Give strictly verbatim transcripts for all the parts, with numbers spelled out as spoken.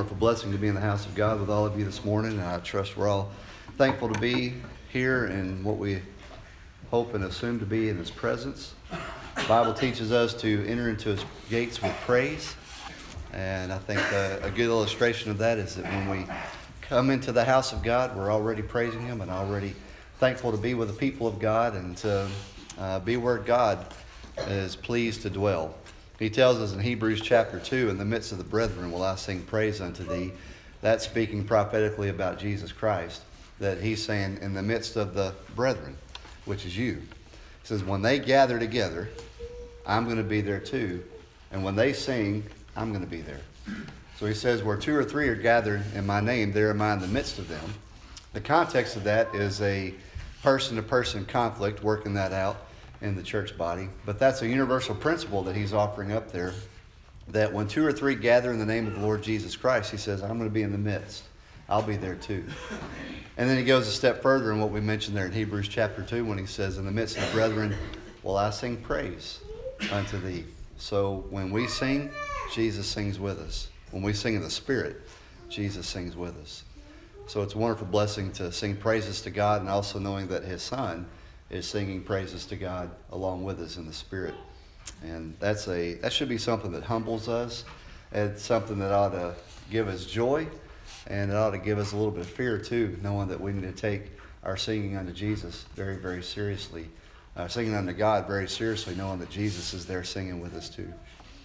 wonderful blessing to be in the house of God with all of you this morning, and I trust we're all thankful to be here in what we hope and assume to be in His presence. The Bible teaches us to enter into His gates with praise, and I think uh, a good illustration of that is that when we come into the house of God, we're already praising Him and already thankful to be with the people of God and to uh, be where God is pleased to dwell. He tells us in Hebrews chapter two, in the midst of the brethren will I sing praise unto thee. That's speaking prophetically about Jesus Christ, that He's saying in the midst of the brethren, which is you. He says, when they gather together, I'm going to be there too. And when they sing, I'm going to be there. So He says, where two or three are gathered in my name, there am I in the midst of them. The context of that is a person-to-person conflict, working that out in the church body. But that's a universal principle that He's offering up there, that when two or three gather in the name of the Lord Jesus Christ, He says, I'm going to be in the midst. I'll be there too. And then He goes a step further in what we mentioned there in Hebrews chapter two, when He says, in the midst of the brethren, will I sing praise unto thee. So when we sing, Jesus sings with us. When we sing in the Spirit, Jesus sings with us. So it's a wonderful blessing to sing praises to God, and also knowing that His Son is singing praises to God along with us in the Spirit. And that's a that should be something that humbles us. It's something that ought to give us joy, and it ought to give us a little bit of fear too, knowing that we need to take our singing unto Jesus very, very seriously. Uh, singing unto God very seriously, knowing that Jesus is there singing with us too.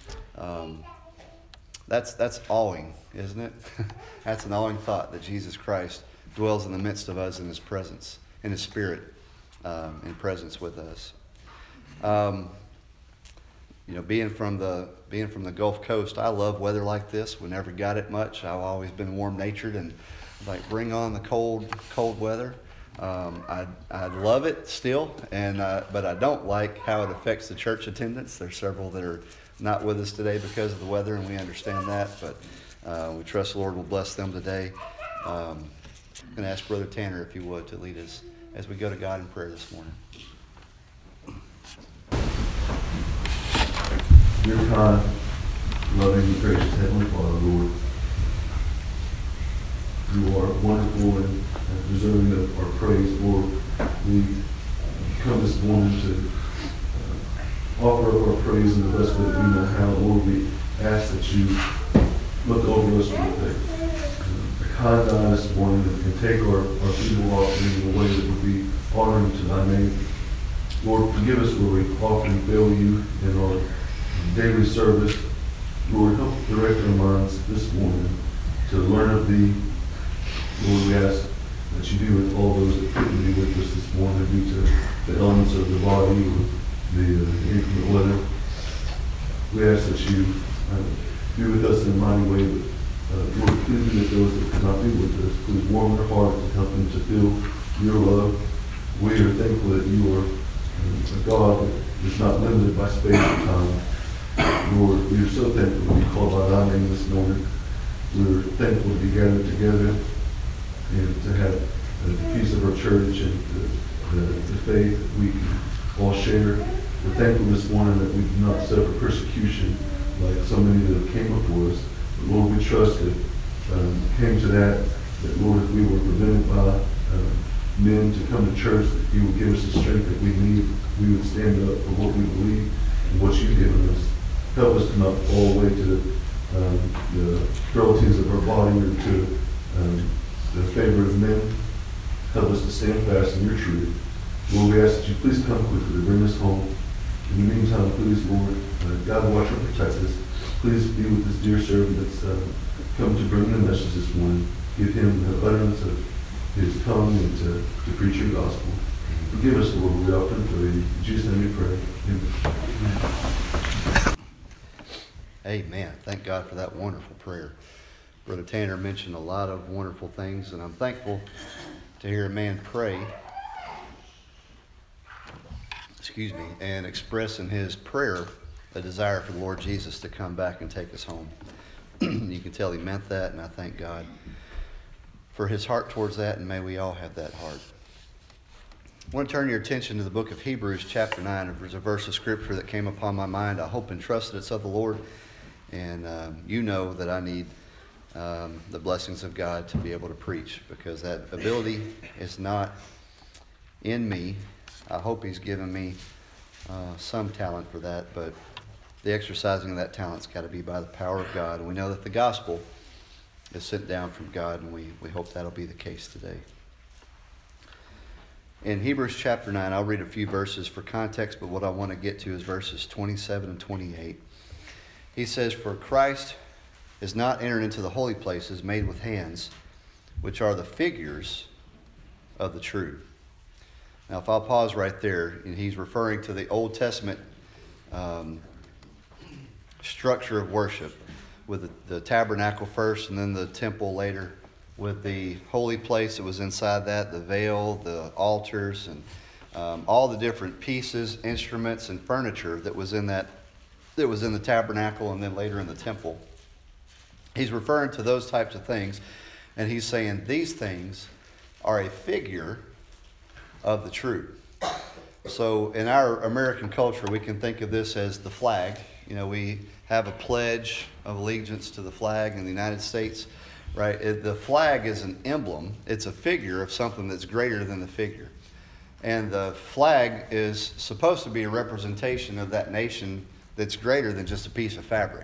Um, that's that's awing, isn't it? That's an awing thought, that Jesus Christ dwells in the midst of us in His presence, in His Spirit. Um, in presence with us. Um, you know, being from the being from the Gulf Coast, I love weather like this. We never got it much. I've always been warm-natured and like bring on the cold cold weather. Um, I I love it still, and uh, but I don't like how it affects the church attendance. There's several that are not with us today because of the weather, and we understand that. But uh, we trust the Lord will bless them today. Um, I'm going to ask Brother Tanner, if you would, to lead us as we go to God in prayer this morning. Dear kind, loving and gracious Heavenly Father, Lord, You are wonderful and deserving of our praise, Lord. We come this morning to uh, offer up our praise in the best way that we know how. Lord, we ask that You look over us with a kind eye this morning and take our, our feeble offering in a way that would be honoring to Thy name. Lord, forgive us where we often fail You in our daily service. Lord, help direct our minds this morning to learn of Thee. Lord, we ask that You be with all those that couldn't be with us this morning due to the elements of the body or the uh, inclement weather. We ask that You uh, be with us in a mighty way. But, Uh, Lord, please be with those that cannot be with us. Please warm their hearts and help them to feel Your love. We are thankful that You are uh, a God that is not limited by space and time. Lord, we are so thankful to be called by Thy name this morning. We are thankful to be gathered together and to have uh, the peace of our church and the, the, the faith that we can all share. We're thankful this morning that we do not suffer persecution like so many that have came before us. Lord, we trust that um, came to that, that Lord, if we were prevented by uh, men to come to church, that You would give us the strength that we need. We would stand up for what we believe and what You've given us. Help us to not fall away to um, the frailties of our body or to um, the favor of men. Help us to stand fast in Your truth. Lord, we ask that You please come quickly to bring us home. In the meantime, please, Lord, uh, God, watch and protect us. Please be with this dear servant that's uh, come to bring the message this morning. Give him the utterance of his tongue and to, to preach Your gospel. Forgive us, Lord, we often pray. In Jesus' name we pray. Amen. Amen. Thank God for that wonderful prayer. Brother Tanner mentioned a lot of wonderful things, and I'm thankful to hear a man pray, excuse me, and express in his prayer a desire for the Lord Jesus to come back and take us home. You can tell he meant that, and I thank God for His heart towards that, and may we all have that heart. I want to turn your attention to the book of Hebrews chapter nine. There's a verse of scripture that came upon my mind. I hope and trust that it's of the Lord, and um, you know that I need um, the blessings of God to be able to preach, because that ability is not in me. I hope He's given me uh, some talent for that, but the exercising of that talent's got to be by the power of God. And we know that the gospel is sent down from God, and we, we hope that'll be the case today. In Hebrews chapter nine, I'll read a few verses for context, but what I want to get to is verses twenty-seven and twenty-eight. He says, "For Christ is not entered into the holy places made with hands, which are the figures of the true." Now, if I'll pause right there, and he's referring to the Old Testament um, structure of worship, with the, the tabernacle first and then the temple later, with the holy place that was inside that, the veil, the altars, and um, all the different pieces, instruments, and furniture that was in that, that was in the tabernacle and then later in the temple. He's referring to those types of things, and he's saying these things are a figure of the true. So in our American culture, we can think of this as the flag. You know, we have a pledge of allegiance to the flag in the United States. Right? It, the flag is an emblem. It's a figure of something that's greater than the figure. And the flag is supposed to be a representation of that nation that's greater than just a piece of fabric.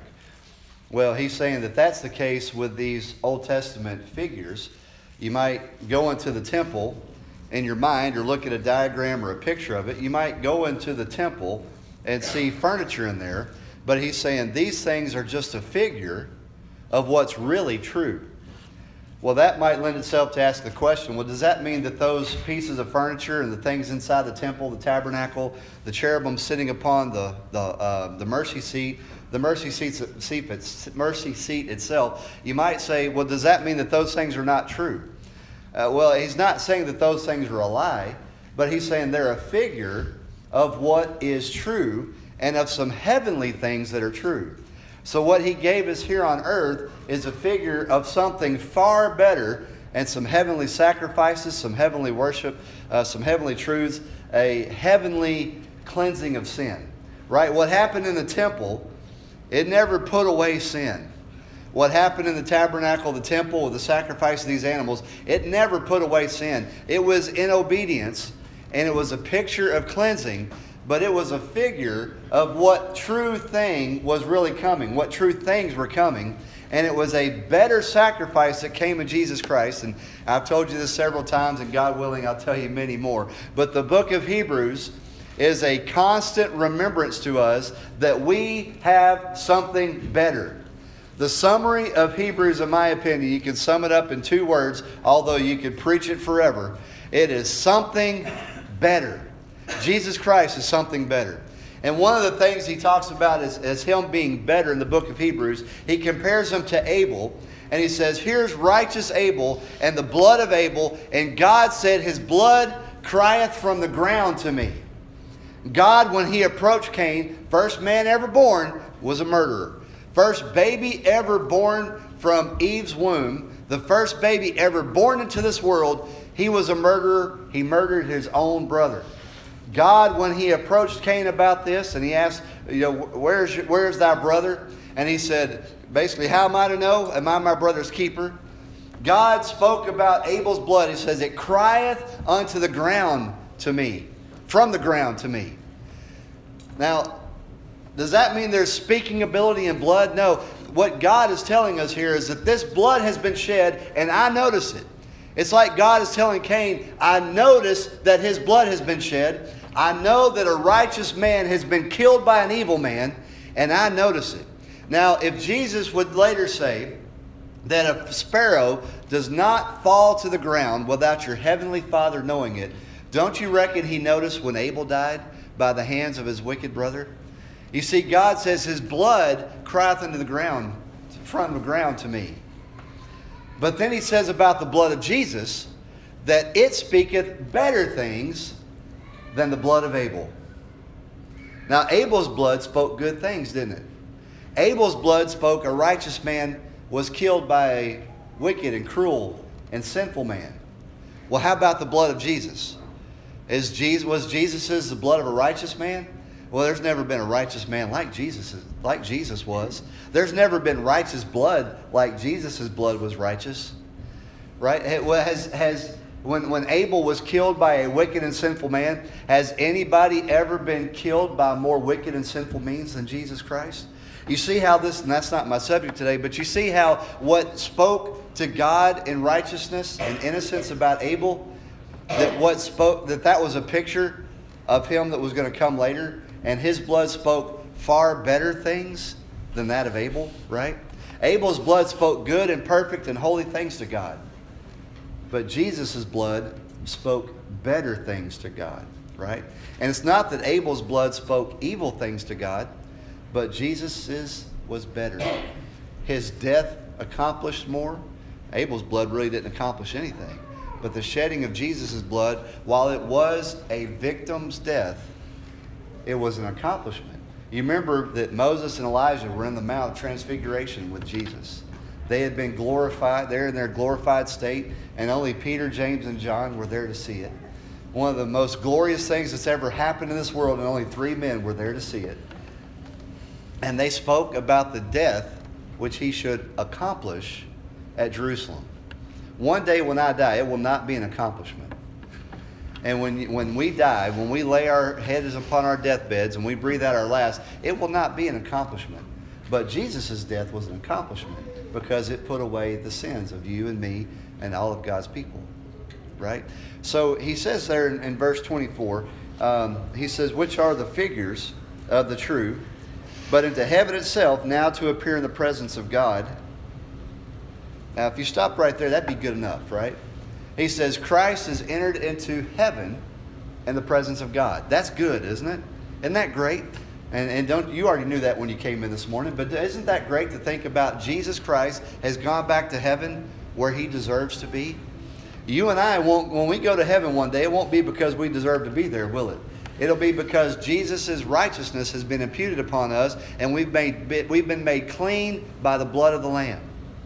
Well, he's saying that that's the case with these Old Testament figures. You might go into the temple in your mind or look at a diagram or a picture of it. You might go into the temple and see furniture in there. But he's saying these things are just a figure of what's really true. Well, that might lend itself to ask the question, well, does that mean that those pieces of furniture and the things inside the temple, the tabernacle, the cherubim sitting upon the the, uh, the mercy seat, the mercy seat, seat, mercy seat itself, you might say, well, does that mean that those things are not true? Uh, well, he's not saying that those things are a lie, but he's saying they're a figure of what is true and of some heavenly things that are true. So what he gave us here on earth is a figure of something far better, and some heavenly sacrifices, some heavenly worship, uh, some heavenly truths, a heavenly cleansing of sin. Right? What happened in the temple, it never put away sin. What happened in the tabernacle, the temple, with the sacrifice of these animals, it never put away sin. It was in obedience, and it was a picture of cleansing. But it was a figure of what true thing was really coming, what true things were coming. And it was a better sacrifice that came in Jesus Christ. And I've told you this several times, and God willing, I'll tell you many more. But the book of Hebrews is a constant remembrance to us that we have something better. The summary of Hebrews, in my opinion, you can sum it up in two words, although you could preach it forever. It is something better. Jesus Christ is something better. And one of the things he talks about is, is him being better in the book of Hebrews. He compares him to Abel. And he says, here's righteous Abel and the blood of Abel. And God said, his blood crieth from the ground to me. God, when he approached Cain, first man ever born, was a murderer. First baby ever born from Eve's womb. The first baby ever born into this world, he was a murderer. He murdered his own brother. God, when he approached Cain about this, and he asked, you know, where's, your, where's thy brother? And he said, basically, how am I to know? Am I my brother's keeper? God spoke about Abel's blood. He says, it crieth unto the ground to me, from the ground to me. Now, does that mean there's speaking ability in blood? No. What God is telling us here is that this blood has been shed, and I notice it. It's like God is telling Cain, I notice that his blood has been shed. I know that a righteous man has been killed by an evil man, and I notice it. Now, if Jesus would later say that a sparrow does not fall to the ground without your heavenly Father knowing it, don't you reckon he noticed when Abel died by the hands of his wicked brother? You see, God says his blood crieth unto the ground, from the ground to me. But then he says about the blood of Jesus that it speaketh better things than the blood of Abel. Now, Abel's blood spoke good things, didn't it? Abel's blood spoke a righteous man was killed by a wicked and cruel and sinful man. Well, how about the blood of Jesus? Is Jesus was Jesus's the blood of a righteous man? Well, there's never been a righteous man like Jesus, like Jesus was. There's never been righteous blood like Jesus' blood was righteous. Right? Has, has, when, when Abel was killed by a wicked and sinful man, has anybody ever been killed by more wicked and sinful means than Jesus Christ? You see how this, and that's not my subject today, but you see how what spoke to God in righteousness and innocence about Abel, that what spoke, that that was a picture of him that was going to come later, and his blood spoke far better things than that of Abel, right? Abel's blood spoke good and perfect and holy things to God. But Jesus' blood spoke better things to God, right? And it's not that Abel's blood spoke evil things to God, but Jesus' was better. His death accomplished more. Abel's blood really didn't accomplish anything. But the shedding of Jesus' blood, while it was a victim's death, it was an accomplishment. You remember that Moses and Elijah were in the Mount of Transfiguration with Jesus. They had been glorified. They're in their glorified state, and only Peter, James, and John were there to see it. One of the most glorious things that's ever happened in this world, and only three men were there to see it. And they spoke about the death which he should accomplish at Jerusalem. One day when I die, it will not be an accomplishment. And when, when we die, when we lay our heads upon our deathbeds and we breathe out our last, it will not be an accomplishment. But Jesus' death was an accomplishment because it put away the sins of you and me and all of God's people. Right? So he says there in, in verse twenty-four, um, he says, which are the figures of the true, but into heaven itself now to appear in the presence of God. Now, if you stop right there, that'd be good enough, right? He says, Christ has entered into heaven in the presence of God. That's good, isn't it? Isn't that great? And, and don't you already knew that when you came in this morning, but isn't that great to think about Jesus Christ has gone back to heaven where he deserves to be? You and I won't, when we go to heaven one day, it won't be because we deserve to be there, will it? It'll be because Jesus' righteousness has been imputed upon us, and we've, made, we've been made clean by the blood of the Lamb.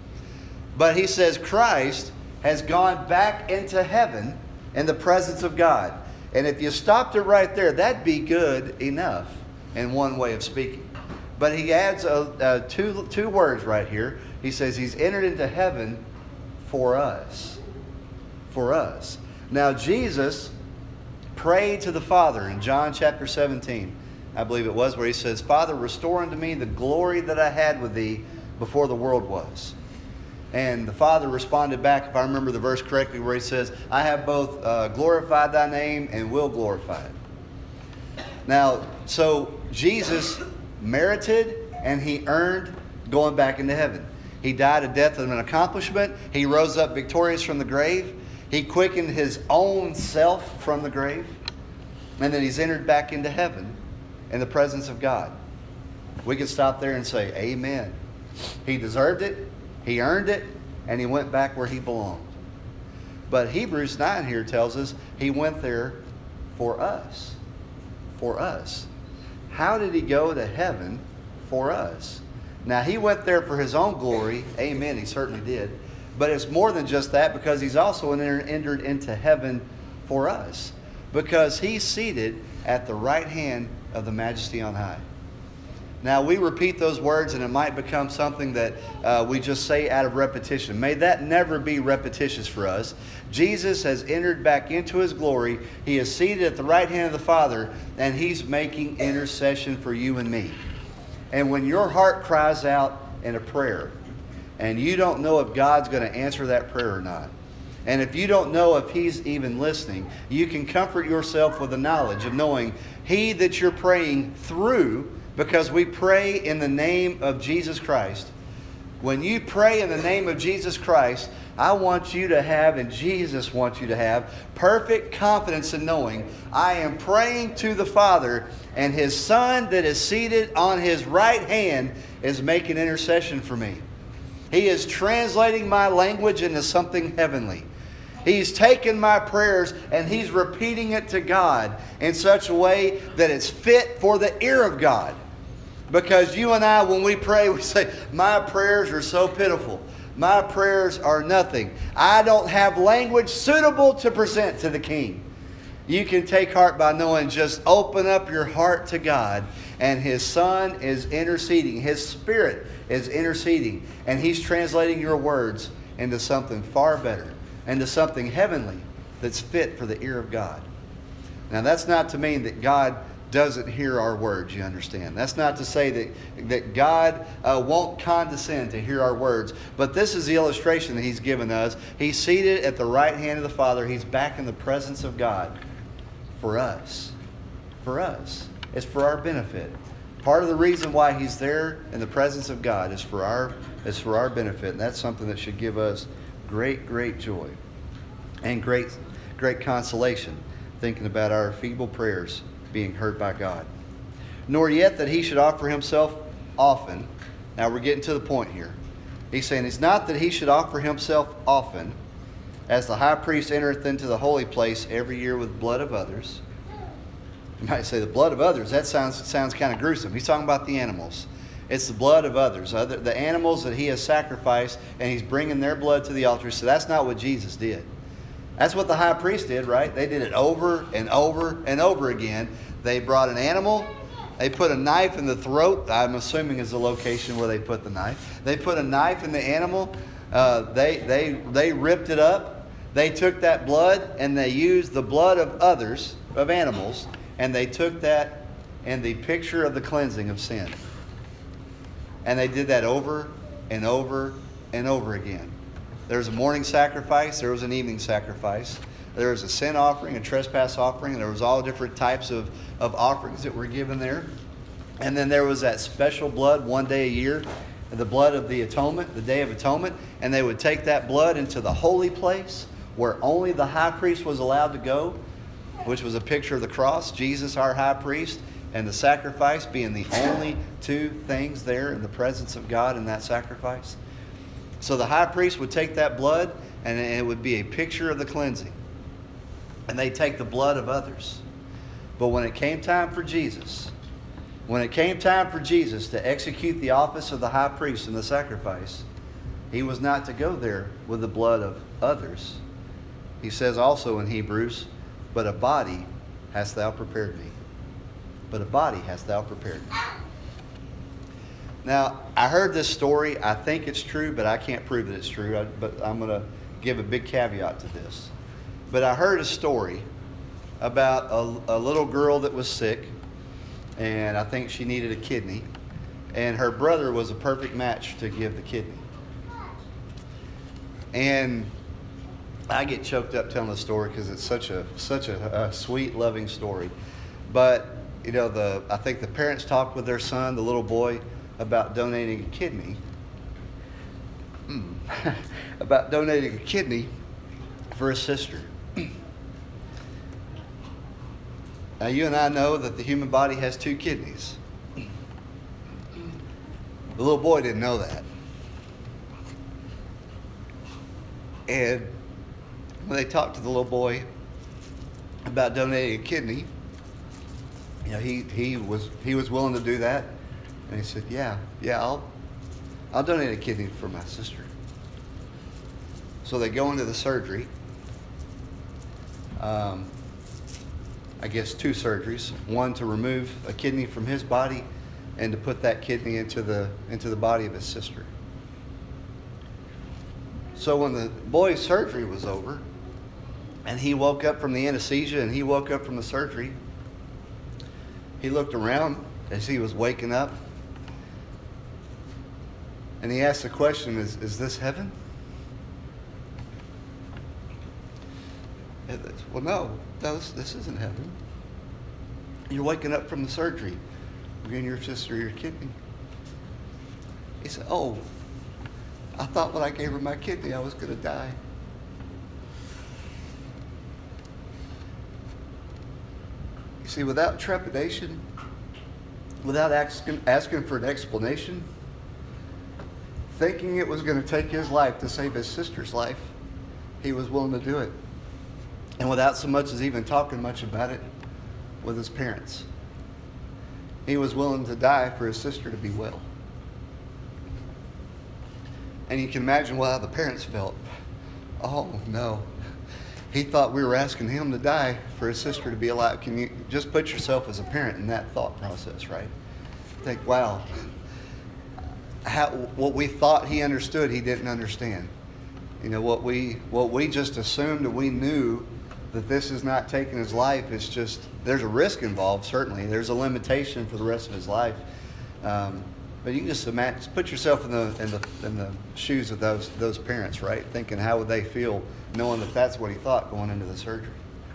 But he says Christ has gone back into heaven in the presence of God. And if you stopped it right there, that'd be good enough in one way of speaking. But he adds a, a two, two words right here. He says he's entered into heaven for us. For us. Now Jesus prayed to the Father in John chapter seventeen, I believe it was, where he says, Father, restore unto me the glory that I had with thee before the world was. And the Father responded back, if I remember the verse correctly, where he says, I have both uh, glorified thy name and will glorify it. Now, so Jesus merited and he earned going back into heaven. He died a death of an accomplishment. He rose up victorious from the grave. He quickened his own self from the grave. And then he's entered back into heaven in the presence of God. We could stop there and say, amen. He deserved it. He earned it, and he went back where he belonged. But Hebrews nine here tells us he went there for us. For us. How did he go to heaven for us? Now, he went there for his own glory. Amen, he certainly did. But it's more than just that, because he's also entered into heaven for us. Because he's seated at the right hand of the Majesty on high. Now, we repeat those words and it might become something that uh, we just say out of repetition. May that never be repetitious for us. Jesus has entered back into his glory. He is seated at the right hand of the Father, and he's making intercession for you and me. And when your heart cries out in a prayer, and you don't know if God's going to answer that prayer or not, and if you don't know if he's even listening, you can comfort yourself with the knowledge of knowing he that you're praying through, because we pray in the name of Jesus Christ. When you pray in the name of Jesus Christ, I want you to have, and Jesus wants you to have, perfect confidence in knowing I am praying to the Father, and his Son that is seated on his right hand is making intercession for me. He is translating my language into something heavenly. He's taken my prayers and he's repeating it to God in such a way that it's fit for the ear of God. Because you and I, when we pray, we say, my prayers are so pitiful. My prayers are nothing. I don't have language suitable to present to the King. You can take heart by knowing, just open up your heart to God, and His Son is interceding. His Spirit is interceding, and He's translating your words into something far better, into something heavenly that's fit for the ear of God. Now, that's not to mean that God doesn't hear our words, you understand. That's not to say that, that God uh, won't condescend to hear our words. But this is the illustration that He's given us. He's seated at the right hand of the Father. He's back in the presence of God for us. For us. It's for our benefit. Part of the reason why He's there in the presence of God is for our, is for our benefit. And that's something that should give us great, great joy and great, great consolation, thinking about our feeble prayers being heard by God. Nor yet that He should offer Himself often. Now we're getting to the point here. He's saying it's not that He should offer Himself often, as the high priest entereth into the holy place every year with blood of others. You might say the blood of others. That sounds sounds kind of gruesome. He's talking about the animals. It's the blood of others, other, the animals that He has sacrificed, and He's bringing their blood to the altar. So that's not what Jesus did. That's what the high priest did, right? They did it over and over and over again. They brought an animal. They put a knife in the throat. I'm assuming is the location where they put the knife. They put a knife in the animal. Uh, they, they, they ripped it up. They took that blood and they used the blood of others, of animals, and they took that and the picture of the cleansing of sin. And they did that over and over and over again. There was a morning sacrifice. There was an evening sacrifice. There was a sin offering, a trespass offering. And there was all different types of, of offerings that were given there. And then there was that special blood one day a year, the blood of the atonement, the Day of Atonement. And they would take that blood into the holy place where only the high priest was allowed to go, which was a picture of the cross, Jesus our high priest, and the sacrifice being the only two things there in the presence of God in that sacrifice. So the high priest would take that blood, and it would be a picture of the cleansing. And they'd take the blood of others. But when it came time for Jesus, when it came time for Jesus to execute the office of the high priest in the sacrifice, He was not to go there with the blood of others. He says also in Hebrews, but a body hast thou prepared me. But a body hast thou prepared me. Now, I heard this story. I think it's true, but I can't prove that it's true. I, but I'm going to give a big caveat to this. But I heard a story about a, a little girl that was sick, and I think she needed a kidney, and her brother was a perfect match to give the kidney. And I get choked up telling the story because it's such a such a, a sweet, loving story. But you know, the I think the parents talked with their son, the little boy, about donating a kidney. Mm. about donating a kidney for his sister. Now, you and I know that the human body has two kidneys. The little boy didn't know that. And when they talked to the little boy about donating a kidney, you know, he, he was he was willing to do that. And he said, yeah, yeah, I'll I'll donate a kidney for my sister. So they go into the surgery. Um, I guess two surgeries. One to remove a kidney from his body, and to put that kidney into the into the body of his sister. So when the boy's surgery was over, and he woke up from the anesthesia and he woke up from the surgery, he looked around as he was waking up, and he asked the question, is, is this heaven? Well, no, no this, this isn't heaven. You're waking up from the surgery. You're getting your sister your kidney. He said, oh, I thought when I gave her my kidney, I was going to die. You see, without trepidation, without asking, asking for an explanation, thinking it was going to take his life to save his sister's life, he was willing to do it. And without so much as even talking much about it with his parents. He was willing to die for his sister to be well. And you can imagine how the parents felt. Oh, no. He thought we were asking him to die for his sister to be alive. Can you just put yourself as a parent in that thought process, right? Think, wow, how, what we thought he understood, he didn't understand. You know, what we what we just assumed and we knew that this is not taking his life. It's just, there's a risk involved, certainly. There's a limitation for the rest of his life. Um, but you can just imagine, just put yourself in the in the in the shoes of those those parents, right? Thinking, how would they feel knowing that that's what he thought going into the surgery?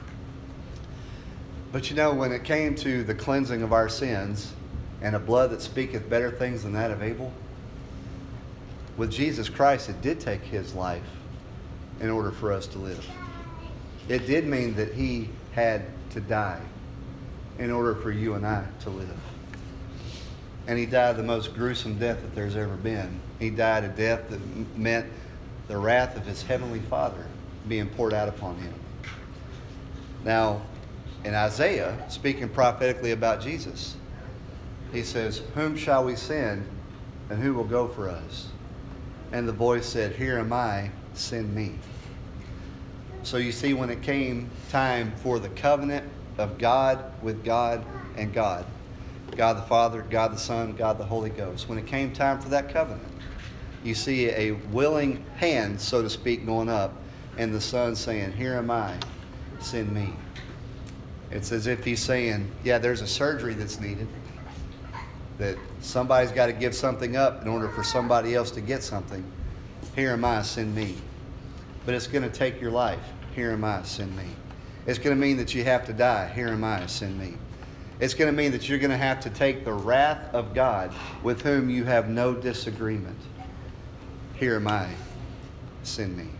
But you know, when it came to the cleansing of our sins and a blood that speaketh better things than that of Abel, with Jesus Christ, it did take his life in order for us to live. It did mean that he had to die in order for you and I to live. And he died the most gruesome death that there's ever been. He died a death that m- meant the wrath of his heavenly Father being poured out upon him. Now, in Isaiah, speaking prophetically about Jesus, he says, "Whom shall we send, and who will go for us?" And the voice said, "Here am I, send me." So you see, when it came time for the covenant of God with God and God, God the Father, God the Son, God the Holy Ghost, when it came time for that covenant, you see a willing hand, so to speak, going up, and the Son saying, "Here am I, send me." It's as if he's saying, yeah, there's a surgery that's needed, that somebody's got to give something up in order for somebody else to get something. Here am I, send me. But it's going to take your life. Here am I, send me. It's going to mean that you have to die. Here am I, send me. It's going to mean that you're going to have to take the wrath of God with whom you have no disagreement. Here am I, send me.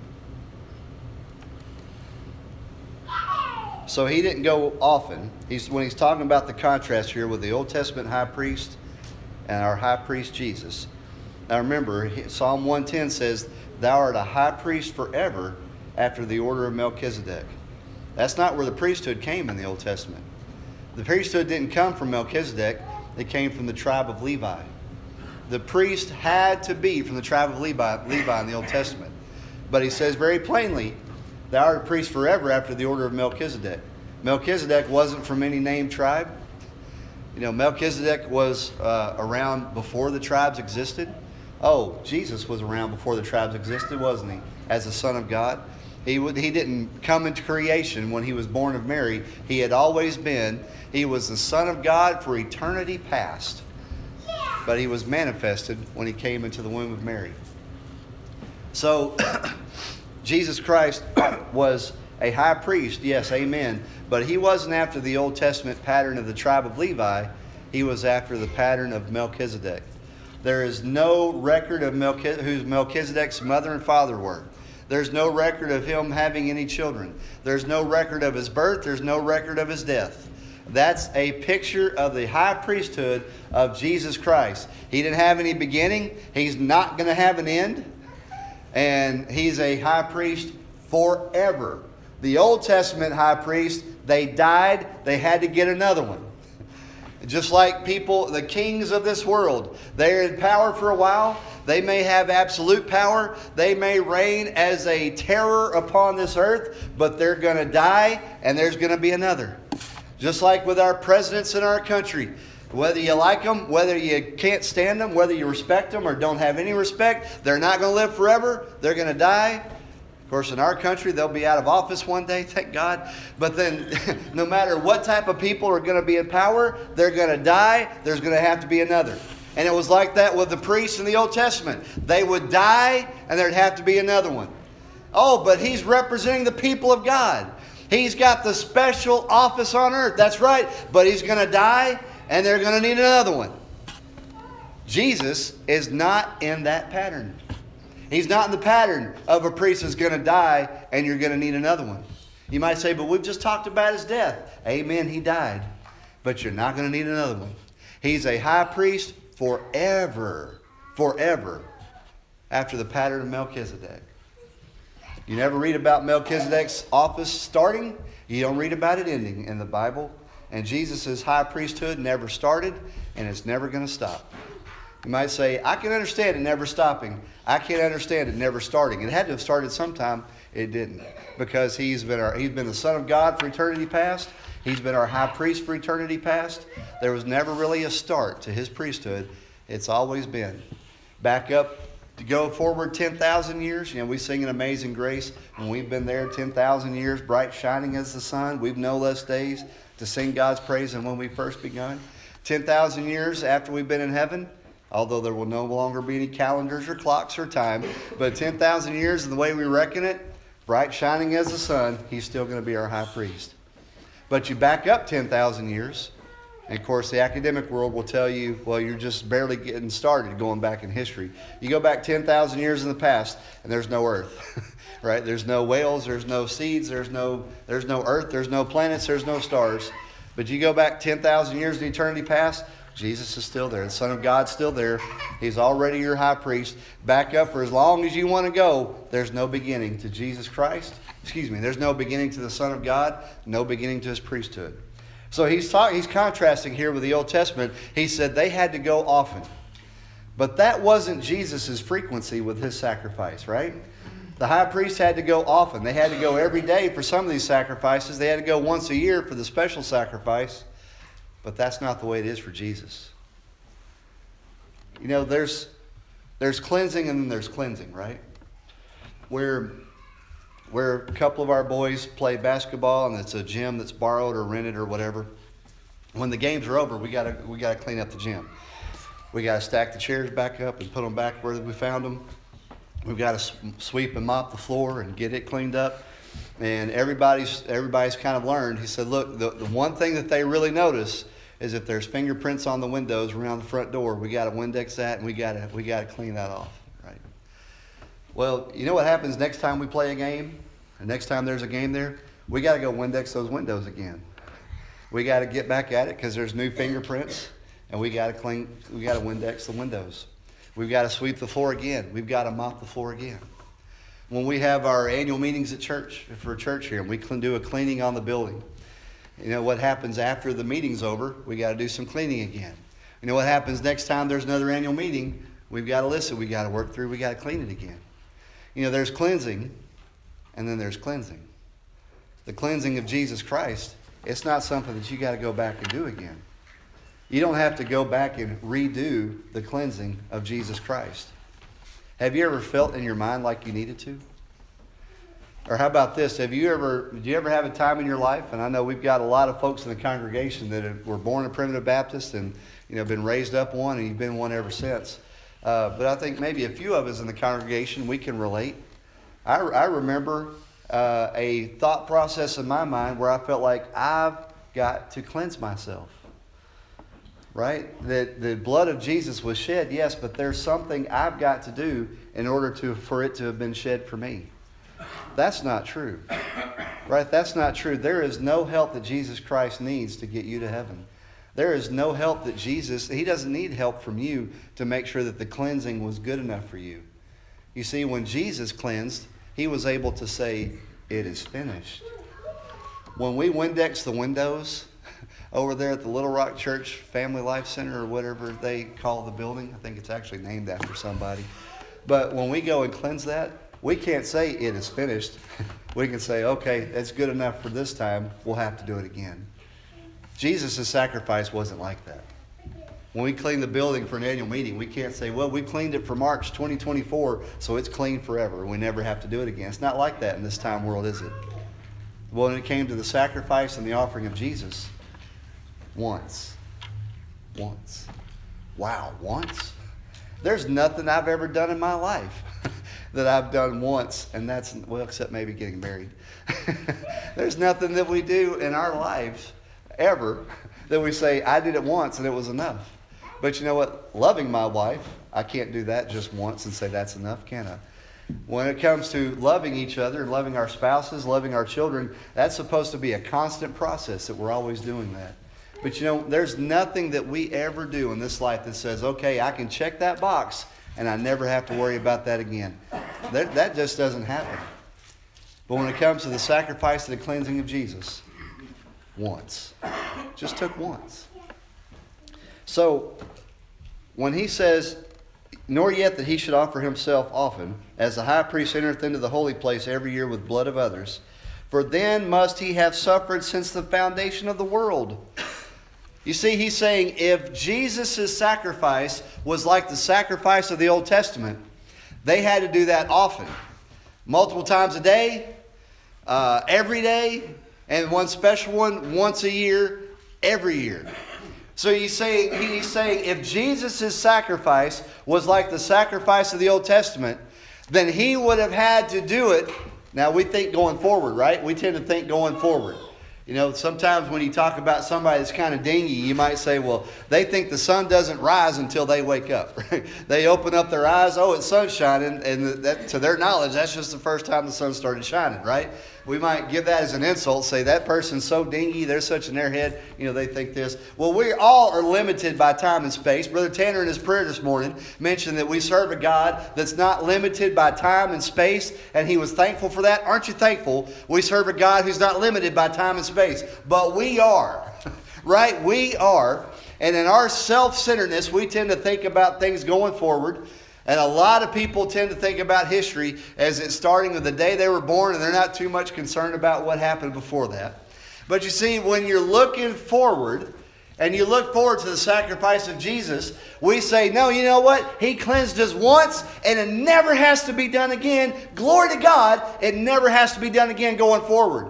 So he didn't go often. He's, when he's talking about the contrast here with the Old Testament high priest and our high priest Jesus. Now remember, Psalm one ten says, "Thou art a high priest forever after the order of Melchizedek." That's not where the priesthood came in the Old Testament. The priesthood didn't come from Melchizedek. It came from the tribe of Levi. The priest had to be from the tribe of Levi, Levi in the Old Testament. But he says very plainly, "Thou art a priest forever after the order of Melchizedek." Melchizedek wasn't from any named tribe. You know, Melchizedek was uh, around before the tribes existed. Oh, Jesus was around before the tribes existed, wasn't he? As the Son of God. He would, he didn't come into creation when he was born of Mary. He had always been. He was the Son of God for eternity past. But he was manifested when he came into the womb of Mary. So, Jesus Christ was a high priest, yes, amen. But he wasn't after the Old Testament pattern of the tribe of Levi. He was after the pattern of Melchizedek. There is no record of Melchizedek, who Melchizedek's mother and father were. There's no record of him having any children. There's no record of his birth. There's no record of his death. That's a picture of the high priesthood of Jesus Christ. He didn't have any beginning. He's not going to have an end. And he's a high priest forever. The Old Testament high priest, they died. They had to get another one. Just like people, the kings of this world, they're in power for a while. They may have absolute power. They may reign as a terror upon this earth, but they're going to die and there's going to be another. Just like with our presidents in our country. Whether you like them, whether you can't stand them, whether you respect them or don't have any respect, they're not going to live forever. They're going to die. Of course, in our country, they'll be out of office one day, thank God. But then, no matter what type of people are going to be in power, they're going to die. There's going to have to be another. And it was like that with the priests in the Old Testament. They would die, and there'd have to be another one. Oh, but he's representing the people of God. He's got the special office on earth. That's right. But he's going to die, and they're going to need another one. Jesus is not in that pattern. He's not in the pattern of a priest that's going to die and you're going to need another one. You might say, but we've just talked about his death. Amen, he died. But you're not going to need another one. He's a high priest forever, forever, after the pattern of Melchizedek. You never read about Melchizedek's office starting. You don't read about it ending in the Bible. And Jesus' high priesthood never started, and it's never going to stop. You might say, I can understand it never stopping. I can't understand it never starting. It had to have started sometime It didn't. Because he's been our, he's been the Son of God for eternity past. He's been our high priest for eternity past. There was never really a start to his priesthood. It's always been. Back up to go forward ten thousand years. You know, we sing an Amazing Grace. When we've been there ten thousand years, bright shining as the sun. We've no less days to sing God's praise than when we first begun. ten thousand years after we've been in heaven, although there will no longer be any calendars or clocks or time. But ten thousand years, and the way we reckon it, bright shining as the sun, he's still going to be our high priest. But you back up ten thousand years, and of course the academic world will tell you, well, you're just barely getting started going back in history. You go back ten thousand years in the past, and there's no earth, right? There's no whales, there's no seeds, there's no, there's no earth, there's no planets, there's no stars. But you go back ten thousand years in eternity past, Jesus is still there. The Son of God's still there. He's already your high priest. Back up for as long as you want to go. There's no beginning to Jesus Christ. Excuse me. There's no beginning to the Son of God. No beginning to his priesthood. So he's talking, he's contrasting here with the Old Testament. He said they had to go often. But that wasn't Jesus' frequency with his sacrifice, right? The high priest had to go often. They had to go every day for some of these sacrifices. They had to go once a year for the special sacrifice. But that's not the way it is for Jesus. You know, there's there's cleansing and then there's cleansing, right? Where where a couple of our boys play basketball and it's a gym that's borrowed or rented or whatever. When the games are over, we gotta we gotta clean up the gym. We gotta stack the chairs back up and put them back where we found them. We've got to sweep and mop the floor and get it cleaned up. And everybody's everybody's kind of learned. He said, look, the, the one thing that they really notice is if there's fingerprints on the windows around the front door, we got to Windex that and we got to we got to clean that off, right? Well, you know what happens next time we play a game? The next time there's a game there, we got to go Windex those windows again. We got to get back at it because there's new fingerprints, and we got to clean. We got to Windex the windows. We've got to sweep the floor again. We've got to mop the floor again. When we have our annual meetings at church, for church here, and we can do a cleaning on the building. You know what happens after the meeting's over? We got to do some cleaning again. You know what happens next time there's another annual meeting? We've got a list that we got to work through. We got to clean it again. You know, there's cleansing, and then there's cleansing. The cleansing of Jesus Christ, it's not something that you got to go back and do again. You don't have to go back and redo the cleansing of Jesus Christ. Have you ever felt in your mind like you needed to? Or how about this? Have you ever, did you ever have a time in your life? And I know we've got a lot of folks in the congregation that have, were born a primitive Baptist and, you know, been raised up one, and you've been one ever since. Uh, but I think maybe a few of us in the congregation, we can relate. I, I remember uh, a thought process in my mind where I felt like I've got to cleanse myself. Right? That the blood of Jesus was shed, yes, but there's something I've got to do in order to for it to have been shed for me. That's not true. Right? That's not true. There is no help that Jesus Christ needs to get you to heaven. There is no help that Jesus, he doesn't need help from you to make sure that the cleansing was good enough for you. You see, when Jesus cleansed, he was able to say, it is finished. When we Windex the windows over there at the Little Rock Church Family Life Center, or whatever they call the building, I think it's actually named after somebody. But when we go and cleanse that, we can't say it is finished. We can say, okay, that's good enough for this time. We'll have to do it again. Jesus' sacrifice wasn't like that. When we clean the building for an annual meeting, we can't say, well, we cleaned it for March twenty twenty-four, so it's clean forever. We never have to do it again. It's not like that in this time world, is it? Well, when it came to the sacrifice and the offering of Jesus, once. Once. Wow, once? There's nothing I've ever done in my life that I've done once, and that's, well, except maybe getting married. There's nothing that we do in our lives ever that we say, I did it once and it was enough. But you know what? Loving my wife, I can't do that just once and say that's enough, can I? When it comes to loving each other and loving our spouses, loving our children, that's supposed to be a constant process that we're always doing that. But you know, there's nothing that we ever do in this life that says, okay, I can check that box and I never have to worry about that again. That, that just doesn't happen. But when it comes to the sacrifice and the cleansing of Jesus, once. Just took once. So when he says nor yet that he should offer himself often, as the high priest entereth into the holy place every year with blood of others. For then must he have suffered since the foundation of the world. You see, he's saying if Jesus' sacrifice was like the sacrifice of the Old Testament, they had to do that often. Multiple times a day, uh, every day, and one special one once a year, every year. So he's saying, he's saying if Jesus' sacrifice was like the sacrifice of the Old Testament, then he would have had to do it. Now we think going forward, right? We tend to think going forward. You know, sometimes when you talk about somebody that's kind of dingy, you might say, well, they think the sun doesn't rise until they wake up. Right? They open up their eyes, oh, it's sun shining, and that, to their knowledge, that's just the first time the sun started shining, right? We might give that as an insult, say that person's so dingy, they're such an airhead, you know, they think this. Well, we all are limited by time and space. Brother Tanner in his prayer this morning mentioned that we serve a God that's not limited by time and space, and he was thankful for that. Aren't you thankful we serve a God who's not limited by time and space? But we are, right? We are. And in our self-centeredness, we tend to think about things going forward. And a lot of people tend to think about history as it's starting with the day they were born, and they're not too much concerned about what happened before that. But you see, when you're looking forward, and you look forward to the sacrifice of Jesus, we say, no, you know what? He cleansed us once, and it never has to be done again. Glory to God, it never has to be done again going forward.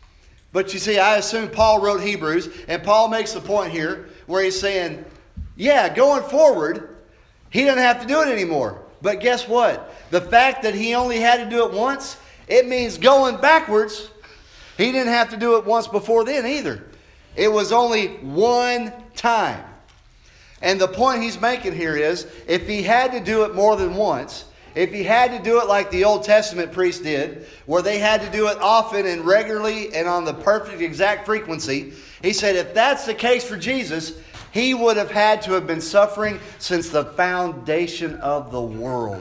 But you see, I assume Paul wrote Hebrews, and Paul makes the point here where he's saying, yeah, going forward, he doesn't have to do it anymore. But guess what? The fact that he only had to do it once, it means going backwards, he didn't have to do it once before then either. It was only one time. And the point he's making here is, if he had to do it more than once, if he had to do it like the Old Testament priests did, where they had to do it often and regularly and on the perfect exact frequency, he said if that's the case for Jesus, he would have had to have been suffering since the foundation of the world.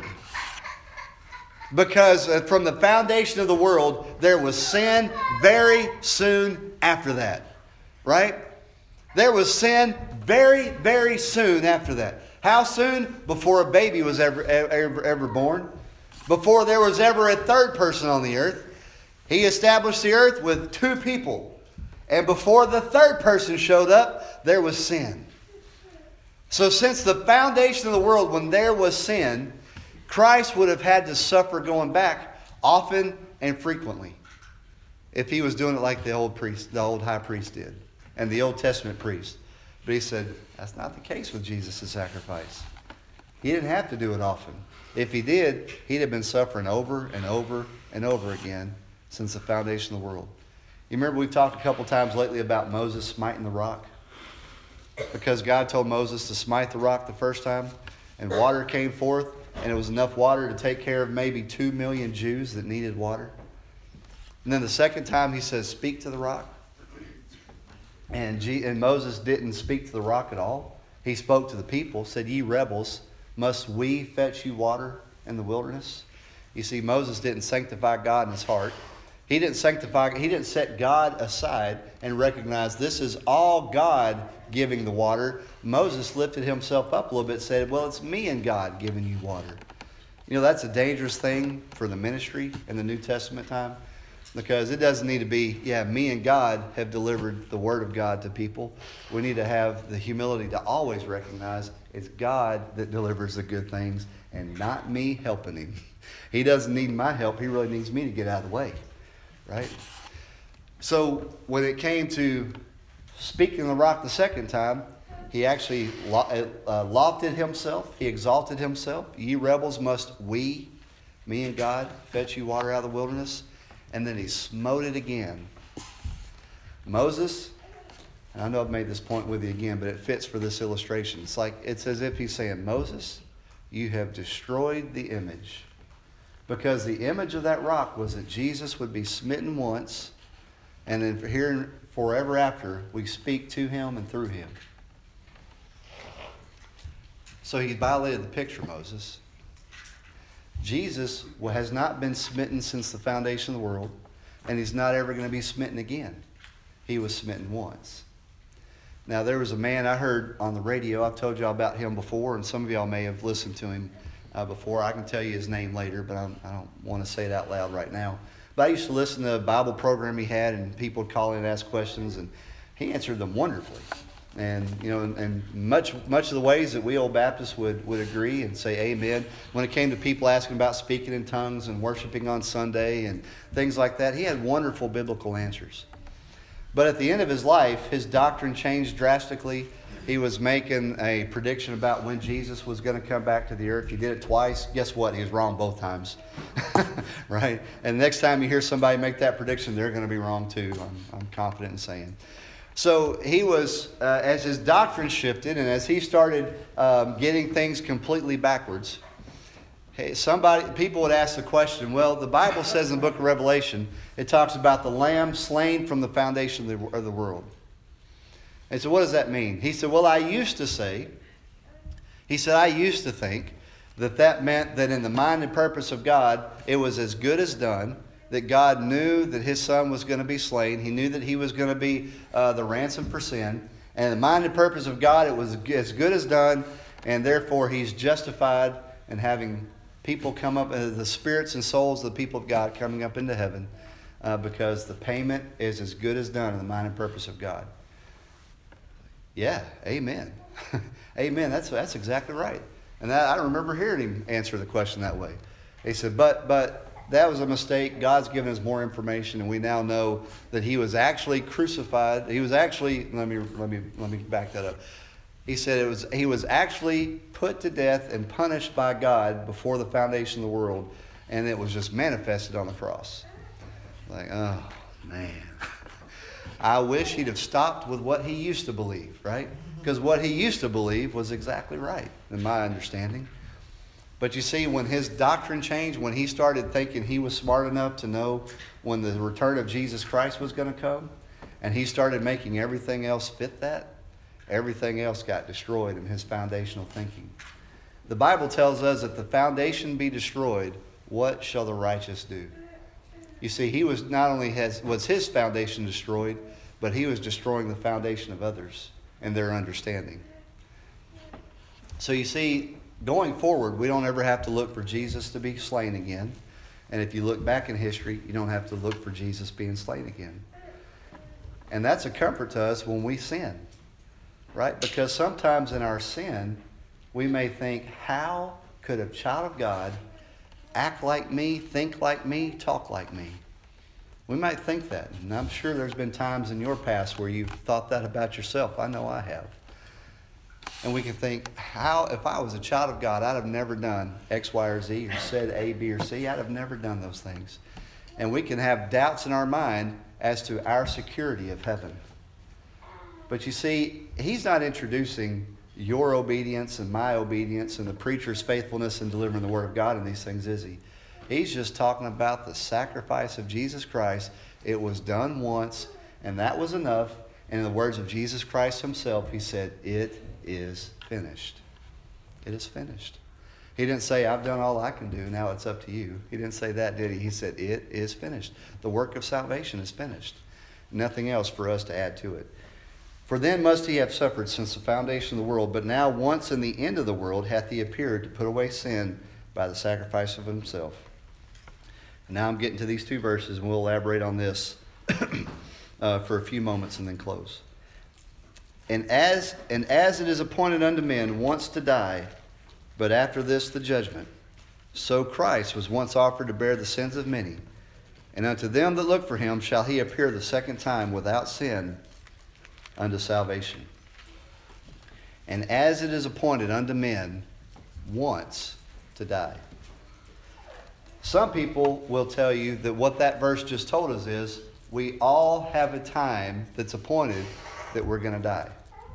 Because from the foundation of the world, there was sin very soon after that. Right? There was sin very, very soon after that. How soon? Before a baby was ever, ever, ever born. Before there was ever a third person on the earth. He established the earth with two people. And before the third person showed up, there was sin. So since the foundation of the world, when there was sin, Christ would have had to suffer going back often and frequently if he was doing it like the old priest, the old high priest did, and the Old Testament priest. But he said, that's not the case with Jesus' sacrifice. He didn't have to do it often. If he did, he'd have been suffering over and over and over again since the foundation of the world. You remember we've talked a couple times lately about Moses smiting the rock? Because God told Moses to smite the rock the first time, and water came forth, and it was enough water to take care of maybe two million Jews that needed water. And then the second time he says, speak to the rock. And, G- and Moses didn't speak to the rock at all. He spoke to the people, said, ye rebels, must we fetch you water in the wilderness? You see, Moses didn't sanctify God in his heart. He didn't sanctify, he didn't set God aside and recognize this is all God giving the water. Moses lifted himself up a little bit and said, well, it's me and God giving you water. You know, that's a dangerous thing for the ministry in the New Testament time. Because it doesn't need to be, yeah, me and God have delivered the Word of God to people. We need to have the humility to always recognize it's God that delivers the good things and not me helping him. He doesn't need my help. He really needs me to get out of the way. Right? So when it came to speaking to the rock the second time, he actually uh, lofted himself. He exalted himself. Ye rebels, must we, me and God, fetch you water out of the wilderness? And then he smote it again. Moses, and I know I've made this point with you again, but it fits for this illustration. It's like, it's as if he's saying, Moses, you have destroyed the image. Because the image of that rock was that Jesus would be smitten once, and then for here forever after, we speak to him and through him. So he violated the picture, Moses. Jesus has not been smitten since the foundation of the world, and he's not ever going to be smitten again. He was smitten once. Now, there was a man I heard on the radio. I've told y'all about him before, and some of y'all may have listened to him uh, before. I can tell you his name later, but I'm, I don't want to say it out loud right now. But I used to listen to a Bible program he had, and people would call in and ask questions, and he answered them wonderfully. And, you know, and, and much much of the ways that we old Baptists would, would agree and say amen. When it came to people asking about speaking in tongues and worshiping on Sunday and things like that, he had wonderful biblical answers. But at the end of his life, his doctrine changed drastically. He was making a prediction about when Jesus was going to come back to the earth. He did it twice. Guess what? He was wrong both times. Right? And next time you hear somebody make that prediction, they're going to be wrong too, I'm, I'm confident in saying. So he was, uh, as his doctrine shifted and as he started um, getting things completely backwards, hey, somebody, people would ask the question, well, the Bible says in the book of Revelation, it talks about the Lamb slain from the foundation of the, of the world. And so what does that mean? He said, well, I used to say, he said, I used to think that that meant that in the mind and purpose of God, it was as good as done, that God knew that his son was going to be slain. He knew that he was going to be uh, the ransom for sin. And in the mind and purpose of God, it was as good as done, and therefore he's justified in having people come up, uh, the spirits and souls of the people of God coming up into heaven, uh, because the payment is as good as done in the mind and purpose of God. Yeah, amen. Amen. That's that's exactly right. And that, I remember hearing him answer the question that way. He said, but but that was a mistake. God's given us more information, and we now know that he was actually crucified. He was actually, let me let me let me back that up. He said it was he was actually put to death and punished by God before the foundation of the world, and it was just manifested on the cross. Like, oh man. I wish he'd have stopped with what he used to believe, right? Because what he used to believe was exactly right, in my understanding. But you see, when his doctrine changed, when he started thinking he was smart enough to know when the return of Jesus Christ was going to come, and he started making everything else fit that, everything else got destroyed in his foundational thinking. The Bible tells us that the foundation be destroyed, what shall the righteous do? You see, he was not only has was his foundation destroyed, but he was destroying the foundation of others and their understanding. So you see, going forward, we don't ever have to look for Jesus to be slain again. And if you look back in history, you don't have to look for Jesus being slain again. And that's a comfort to us when we sin, right? Because sometimes in our sin, we may think, how could a child of God act like me, think like me, talk like me? We might think that. And I'm sure there's been times in your past where you've thought that about yourself. I know I have. And we can think, how, if I was a child of God, I'd have never done X, Y, or Z, or said A, B, or C. I'd have never done those things. And we can have doubts in our mind as to our security of heaven. But you see, he's not introducing your obedience and my obedience and the preacher's faithfulness in delivering the word of God in these things, is he? He's just talking about the sacrifice of Jesus Christ. It was done once, and that was enough. And in the words of Jesus Christ himself, he said, it is finished. It is finished. He didn't say, I've done all I can do, now it's up to you. He didn't say that, did he? He said, it is finished. The work of salvation is finished. Nothing else for us to add to it. For then must he have suffered since the foundation of the world, but now once in the end of the world hath he appeared to put away sin by the sacrifice of himself. And now I'm getting to these two verses, and we'll elaborate on this uh, for a few moments and then close. And as and as it is appointed unto men once to die, but after this the judgment, so Christ was once offered to bear the sins of many, and unto them that look for him shall he appear the second time without sin unto salvation. And as it is appointed unto men once to die. Some people will tell you that what that verse just told us is we all have a time that's appointed that we're going to die.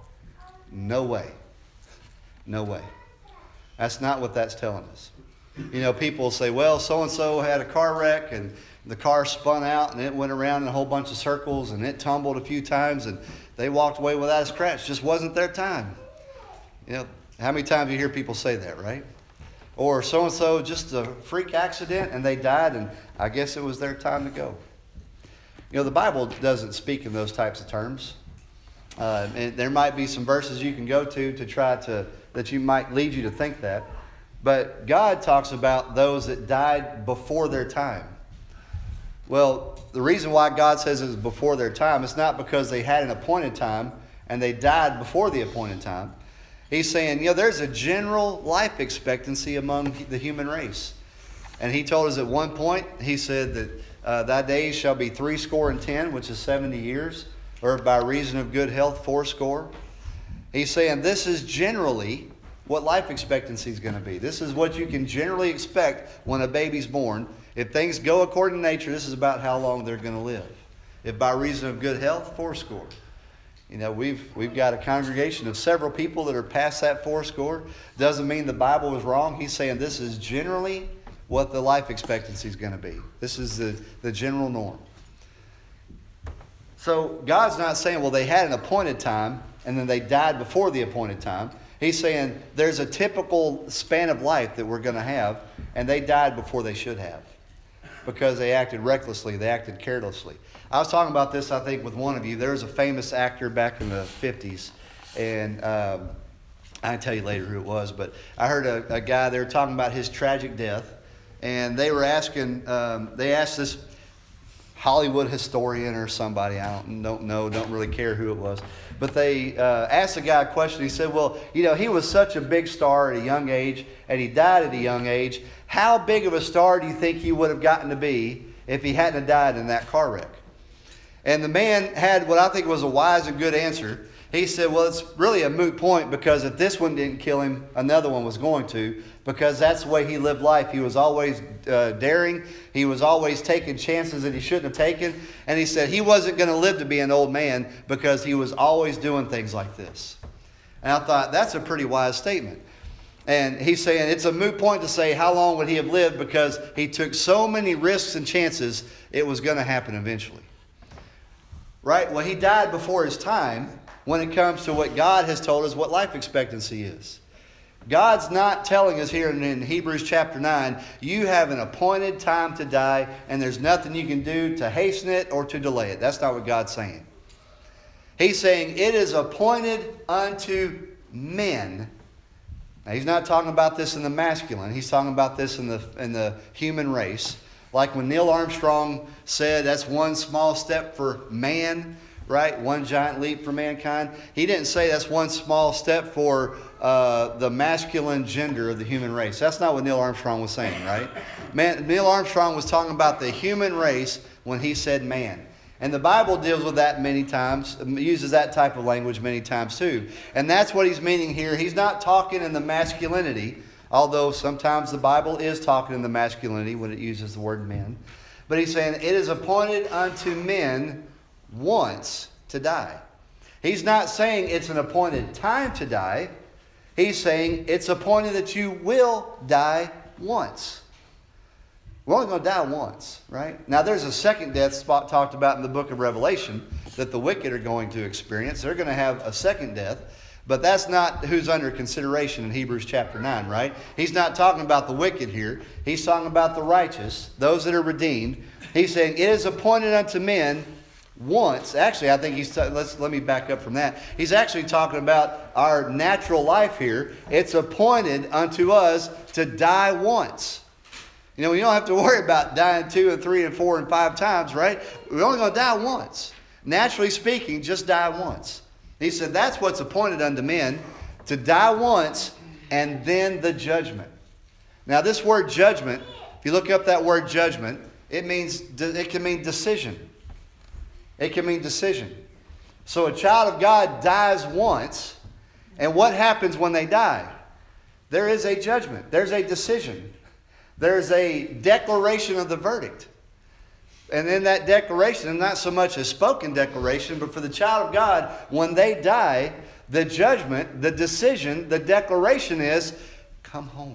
No way. No way. That's not what that's telling us. You know, people say, well, so-and-so had a car wreck and the car spun out and it went around in a whole bunch of circles and it tumbled a few times and they walked away without a scratch. Just wasn't their time. You know, how many times do you hear people say that, right? Or so-and-so just a freak accident and they died and I guess it was their time to go. You know, the Bible doesn't speak in those types of terms. Uh, and there might be some verses you can go to to try to, that you might lead you to think that. But God talks about those that died before their time. Well, the reason why God says it was before their time is not because they had an appointed time and they died before the appointed time. He's saying, you know, there's a general life expectancy among the human race. And he told us at one point, he said that uh, thy days shall be three score and ten, which is seventy years, or by reason of good health, four score. He's saying this is generally what life expectancy is going to be. This is what you can generally expect when a baby's born. If things go according to nature, this is about how long they're going to live. If by reason of good health, four score. You know, we've we've got a congregation of several people that are past that four score. Doesn't mean the Bible was wrong. He's saying this is generally what the life expectancy is going to be. This is the, the general norm. So God's not saying, well, they had an appointed time and then they died before the appointed time. He's saying there's a typical span of life that we're going to have, and they died before they should have because they acted recklessly, they acted carelessly. I was talking about this, I think, with one of you. There was a famous actor back in the fifties, and um, I can tell you later who it was, but I heard a, a guy, they were talking about his tragic death, and they were asking, um, they asked this Hollywood historian or somebody, I don't, don't know, don't really care who it was, but they uh, asked the guy a question. He said, well, you know, he was such a big star at a young age, and he died at a young age. How big of a star do you think he would have gotten to be if he hadn't died in that car wreck? And the man had what I think was a wise and good answer. He said, well, it's really a moot point because if this one didn't kill him, another one was going to, because that's the way he lived life. He was always uh, daring. He was always taking chances that he shouldn't have taken. And he said he wasn't going to live to be an old man because he was always doing things like this. And I thought, that's a pretty wise statement. And he's saying it's a moot point to say how long would he have lived because he took so many risks and chances, it was going to happen eventually. Right? Well, he died before his time when it comes to what God has told us what life expectancy is. God's not telling us here in Hebrews chapter nine, you have an appointed time to die and there's nothing you can do to hasten it or to delay it. That's not what God's saying. He's saying it is appointed unto men. Now, he's not talking about this in the masculine. He's talking about this in the, in the human race. Like when Neil Armstrong said that's one small step for man, right? One giant leap for mankind. He didn't say that's one small step for uh, the masculine gender of the human race. That's not what Neil Armstrong was saying, right? Man, Neil Armstrong was talking about the human race when he said man. And the Bible deals with that many times, uses that type of language many times too. And that's what he's meaning here. He's not talking in the masculinity, although sometimes the Bible is talking in the masculinity when it uses the word men. But he's saying it is appointed unto men once to die. He's not saying it's an appointed time to die. He's saying it's appointed that you will die once. We're only going to die once, right? Now, there's a second death spot talked about in the book of Revelation that the wicked are going to experience. They're going to have a second death, but that's not who's under consideration in Hebrews chapter nine, right? He's not talking about the wicked here. He's talking about the righteous, those that are redeemed. He's saying it is appointed unto men once. Actually, I think he's, let's, let me back up from that. He's actually talking about our natural life here. It's appointed unto us to die once. You know, we don't have to worry about dying two and three and four and five times, right? We're only going to die once. Naturally speaking, just die once. He said that's what's appointed unto men, to die once and then the judgment. Now, this word judgment, if you look up that word judgment, it means, it can mean decision. It can mean decision. So a child of God dies once, and what happens when they die? There is a judgment. There's a decision. There's a declaration of the verdict. And in that declaration, and not so much a spoken declaration, but for the child of God, when they die, the judgment, the decision, the declaration is, come home.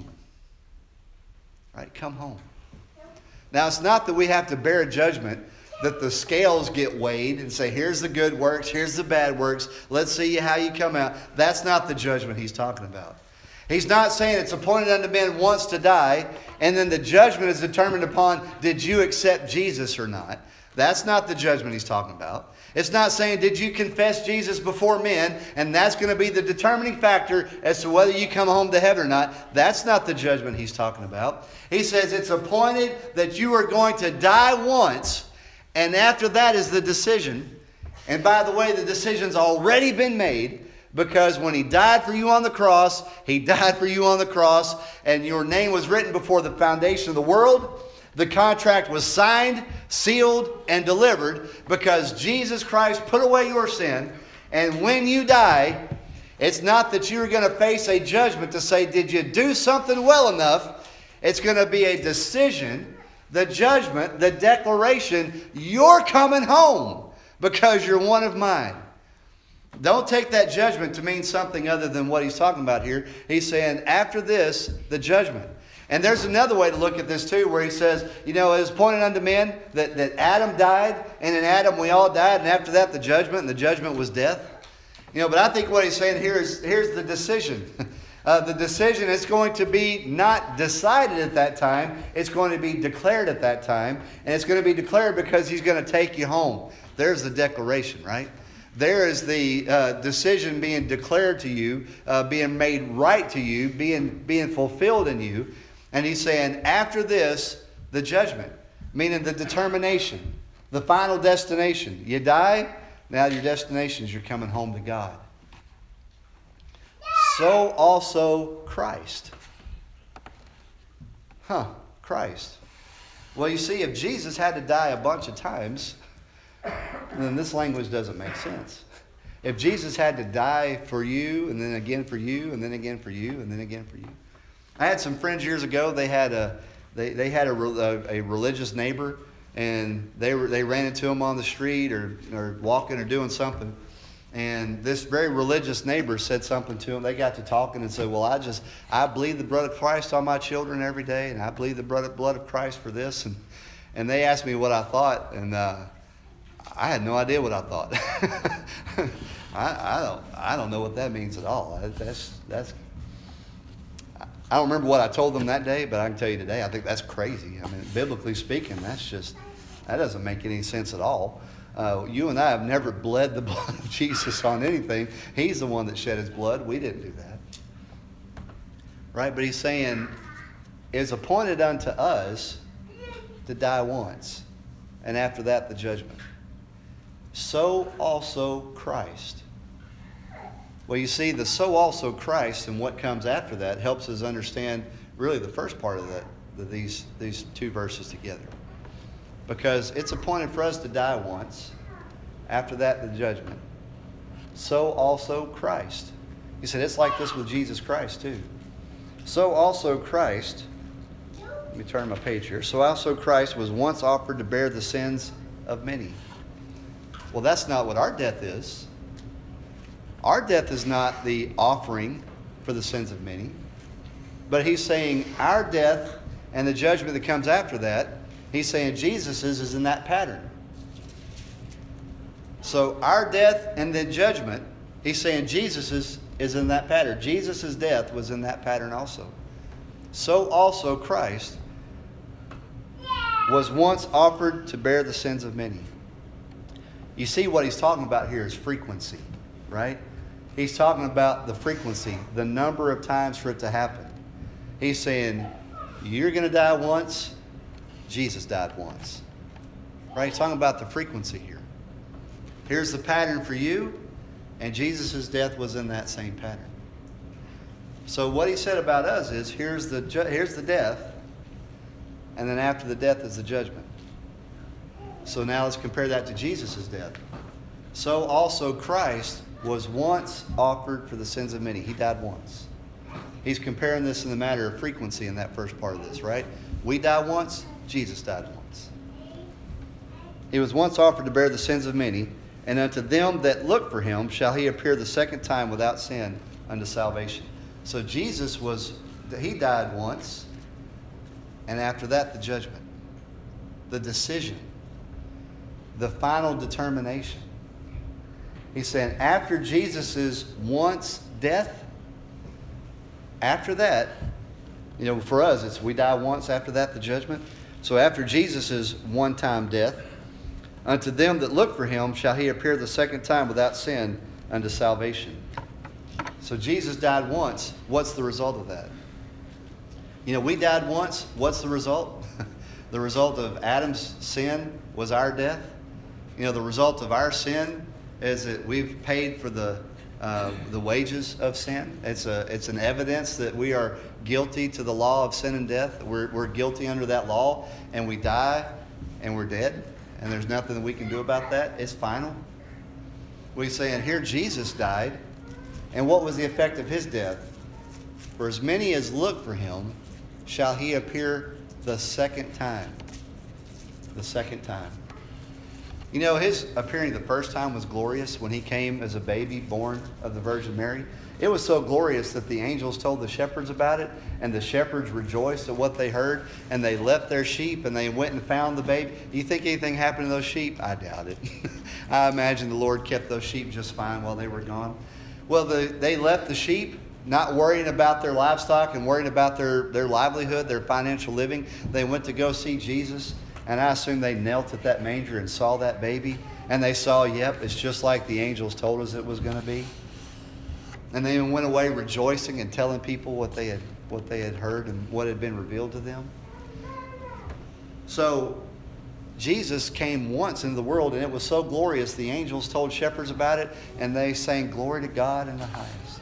Right? Come home. Now, it's not that we have to bear a judgment, that the scales get weighed and say, here's the good works, here's the bad works, let's see how you come out. That's not the judgment he's talking about. He's not saying it's appointed unto men once to die, and then the judgment is determined upon, did you accept Jesus or not? That's not the judgment he's talking about. It's not saying, did you confess Jesus before men, and that's going to be the determining factor as to whether you come home to heaven or not. That's not the judgment he's talking about. He says it's appointed that you are going to die once, and after that is the decision. And by the way, the decision's already been made, because when he died for you on the cross, he died for you on the cross, and your name was written before the foundation of the world. The contract was signed, sealed, and delivered because Jesus Christ put away your sin. And when you die, it's not that you're going to face a judgment to say, did you do something well enough? It's going to be a decision, the judgment, the declaration, you're coming home because you're one of mine. Don't take that judgment to mean something other than what he's talking about here. He's saying, after this, the judgment. And there's another way to look at this too, where he says, you know, it was appointed unto men that, that Adam died, and in Adam we all died, and after that the judgment, and the judgment was death. You know, but I think what he's saying here is, here's the decision. Uh, the decision is going to be not decided at that time. It's going to be declared at that time. And it's going to be declared because he's going to take you home. There's the declaration, right? There is the uh, decision being declared to you, uh, being made right to you, being, being fulfilled in you. And he's saying, after this, the judgment, meaning the determination, the final destination. You die, now your destination is you're coming home to God. So also Christ. Huh, Christ. Well, you see, if Jesus had to die a bunch of times, then this language doesn't make sense. If Jesus had to die for you, and then again for you, and then again for you, and then again for you. I had some friends years ago, they had a they, they had a, a, a religious neighbor, and they were they ran into him on the street or, or walking or doing something. And this very religious neighbor said something to him. They got to talking and said, well, I just, I bleed the blood of Christ on my children every day, and I bleed the blood blood of Christ for this. And, and they asked me what I thought, and uh, I had no idea what I thought. I, I don't I don't know what that means at all. That's that's. I don't remember what I told them that day, but I can tell you today, I think that's crazy. I mean, biblically speaking, that's just, that doesn't make any sense at all. Uh, you and I have never bled the blood of Jesus on anything. He's the one that shed his blood. We didn't do that. Right? But he's saying, it's appointed unto us to die once, and after that, the judgment. So also Christ. Well, you see, the so also Christ and what comes after that helps us understand really the first part of that, these, these two verses together. Because it's appointed for us to die once. After that, the judgment. So also Christ. He said it's like this with Jesus Christ too. So also Christ, let me turn my page here. So also Christ was once offered to bear the sins of many. Well, that's not what our death is. Our death is not the offering for the sins of many. But he's saying our death and the judgment that comes after that, he's saying Jesus's is in that pattern. So our death and the judgment, he's saying Jesus's is in that pattern. Jesus's death was in that pattern also. So also Christ was once offered to bear the sins of many. You see, what he's talking about here is frequency, right? He's talking about the frequency, the number of times for it to happen. He's saying, you're going to die once, Jesus died once. Right? He's talking about the frequency here. Here's the pattern for you, and Jesus' death was in that same pattern. So what he said about us is, here's the, ju- here's the death, and then after the death is the judgment. So now let's compare that to Jesus' death. So also Christ was once offered for the sins of many. He died once. He's comparing this in the matter of frequency in that first part of this, right? We die once, Jesus died once. He was once offered to bear the sins of many, and unto them that look for him shall he appear the second time without sin unto salvation. So Jesus was, he died once, and after that the judgment, the decision, the final determination. He's saying after Jesus' once death, after that, you know, for us, it's we die once, after that the judgment. So after Jesus' one-time death, Unto them that look for him shall he appear the second time without sin unto salvation. So Jesus died once. What's the result of that? You know, we died once. What's the result? The result of Adam's sin was our death. You know, the result of our sin is that we've paid for the uh, the wages of sin. It's a it's an evidence that we are guilty to the law of sin and death. We're we're guilty under that law, and we die, and we're dead, and there's nothing that we can do about that. It's final. We say, and here Jesus died, and what was the effect of his death? For as many as look for him, shall he appear the second time. The second time. You know, his appearing the first time was glorious when he came as a baby born of the Virgin Mary. It was so glorious that the angels told the shepherds about it, and the shepherds rejoiced at what they heard, and they left their sheep and they went and found the baby. Do you think anything happened to those sheep? I doubt it. I imagine the Lord kept those sheep just fine while they were gone. Well, the, they left the sheep, not worrying about their livestock and worrying about their, their livelihood, their financial living. They went to go see Jesus, and I assume they knelt at that manger and saw that baby, and they saw, yep, it's just like the angels told us it was going to be. And they even went away rejoicing and telling people what they had what they had heard and what had been revealed to them. So Jesus came once into the world, and it was so glorious. The angels told shepherds about it, and they sang, "Glory to God in the highest.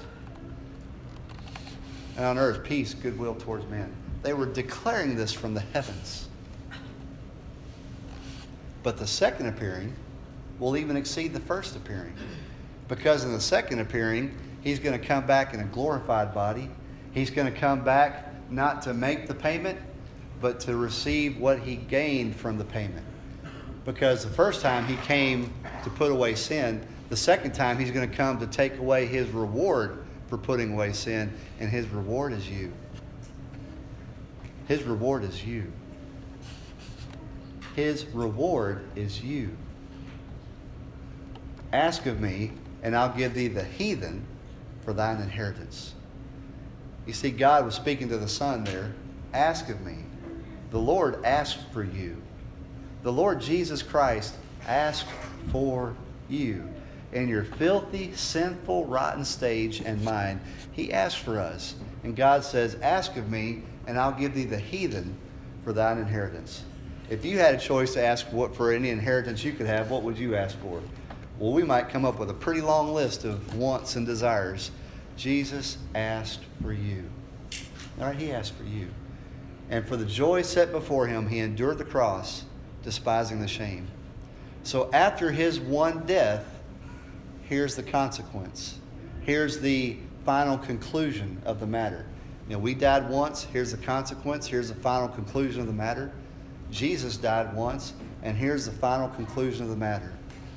And on earth, peace, goodwill towards men." They were declaring this from the heavens. But the second appearing will even exceed the first appearing. Because in the second appearing, he's going to come back in a glorified body. He's going to come back not to make the payment, but to receive what he gained from the payment. Because the first time he came to put away sin, the second time he's going to come to take away his reward for putting away sin, and his reward is you. His reward is you. His reward is you. Ask of me, and I'll give thee the heathen for thine inheritance. You see, God was speaking to the Son there. Ask of me. The Lord asked for you. The Lord Jesus Christ asked for you. In your filthy, sinful, rotten stage and mine, he asked for us. And God says, ask of me, and I'll give thee the heathen for thine inheritance. If you had a choice to ask what for any inheritance you could have, what would you ask for? Well, we might come up with a pretty long list of wants and desires. Jesus asked for you. All right, he asked for you. And for the joy set before him, he endured the cross, despising the shame. So after his one death, here's the consequence. Here's the final conclusion of the matter. You know, we died once. Here's the consequence. Here's the final conclusion of the matter. Jesus died once, and here's the final conclusion of the matter.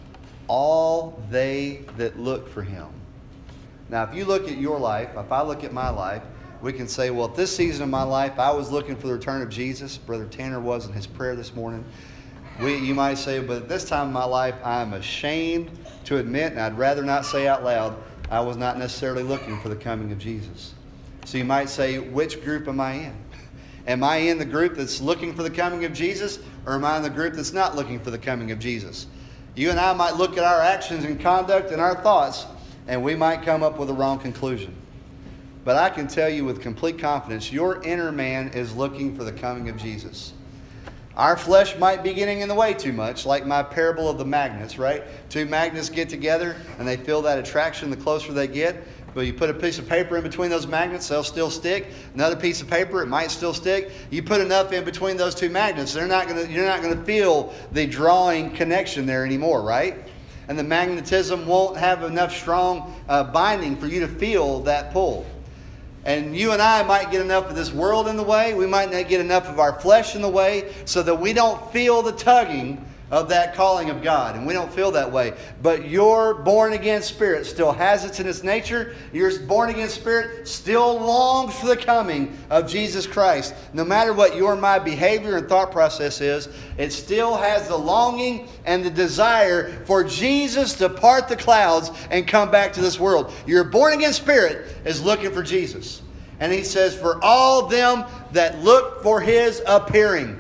All they that look for him. Now, if you look at your life, if I look at my life, we can say, well, at this season of my life, I was looking for the return of Jesus. Brother Tanner was in his prayer this morning. We, you might say, but at this time of my life, I am ashamed to admit, and I'd rather not say out loud, I was not necessarily looking for the coming of Jesus. So you might say, which group am I in? Am I in the group that's looking for the coming of Jesus, or am I in the group that's not looking for the coming of Jesus? You and I might look at our actions and conduct and our thoughts, and we might come up with a wrong conclusion. But I can tell you with complete confidence, your inner man is looking for the coming of Jesus. Our flesh might be getting in the way too much, like my parable of the magnets, right? Two magnets get together, and they feel that attraction the closer they get. But you put a piece of paper in between those magnets, they'll still stick. Another piece of paper, it might still stick. You put enough in between those two magnets, they're not going to, you're not going to feel the drawing connection there anymore, right? And the magnetism won't have enough strong uh, binding for you to feel that pull. And you and I might get enough of this world in the way. We might not get enough of our flesh in the way so that we don't feel the tugging of that calling of God. And we don't feel that way. But your born-again spirit still has it in its nature. Your born-again spirit still longs for the coming of Jesus Christ. No matter what your and my behavior and thought process is, it still has the longing and the desire for Jesus to part the clouds and come back to this world. Your born-again spirit is looking for Jesus. And he says, for all them that look for his appearing.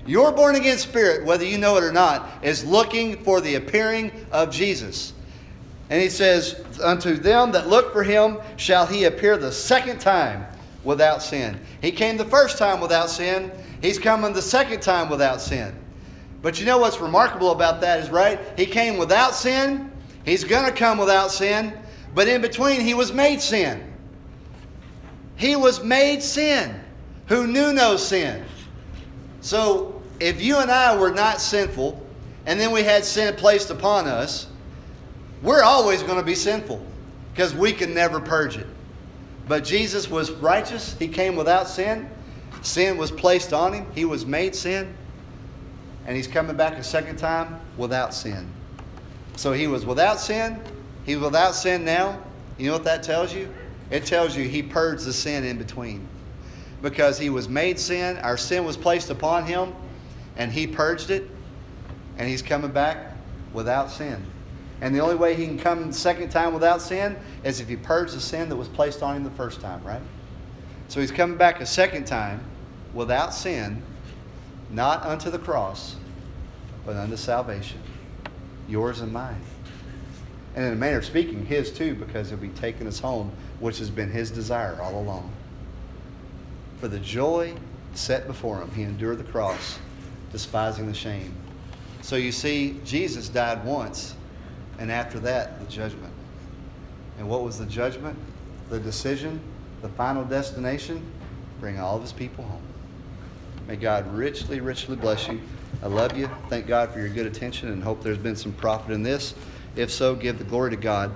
Your born-again spirit, whether you know it or not, is looking for the appearing of Jesus. And he says, unto them that look for him shall he appear the second time without sin. He came the first time without sin. He's coming the second time without sin. But you know what's remarkable about that is, right? He came without sin. He's going to come without sin. But in between, he was made sin. He was made sin, who knew no sin. So if you and I were not sinful, and then we had sin placed upon us, we're always going to be sinful because we can never purge it. But Jesus was righteous. He came without sin. Sin was placed on him. He was made sin. And he's coming back a second time without sin. So he was without sin. He's without sin now. You know what that tells you? It tells you he purged the sin in between. Because he was made sin. Our sin was placed upon him. And he purged it. And he's coming back without sin. And the only way he can come the second time without sin is if he purged the sin that was placed on him the first time, right? So he's coming back a second time without sin, not unto the cross, but unto salvation. Yours and mine. And in a manner of speaking, his too, because he'll be taking us home, which has been his desire all along. For the joy set before him, he endured the cross, despising the shame. So you see, Jesus died once. And after that, the judgment. And what was the judgment? The decision, the final destination? Bring all of his people home. May God richly, richly bless you. I love you. Thank God for your good attention and hope there's been some profit in this. If so, give the glory to God.